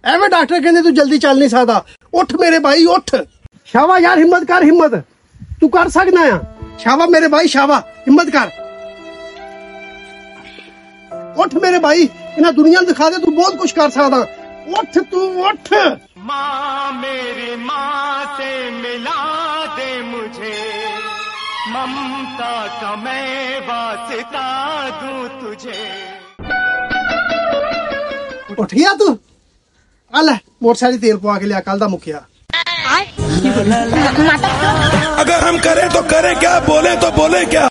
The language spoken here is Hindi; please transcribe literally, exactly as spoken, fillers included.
एवं डॉक्टर कहते तू जल्दी चल नहीं सकता। उठ मेरे भाई उठ। शाबा यार हिम्मत कर, हिम्मत तू कर सकना है। शाबा मेरे भाई शाबा, हिम्मत कर, उठ मेरे भाई। इन्हें दुनिया दिखा दे तू बहुत कुछ कर सकता। उठ तू उठ। माँ मेरी माँ से मिला दे मुझे, ममता का मैं वास्ता दूं तुझे। उठ गया तू? अल मोटरसाइकिल तेल पवा के लिया, कल दा मुखिया। अगर हम करें तो करें क्या, बोले तो बोले क्या।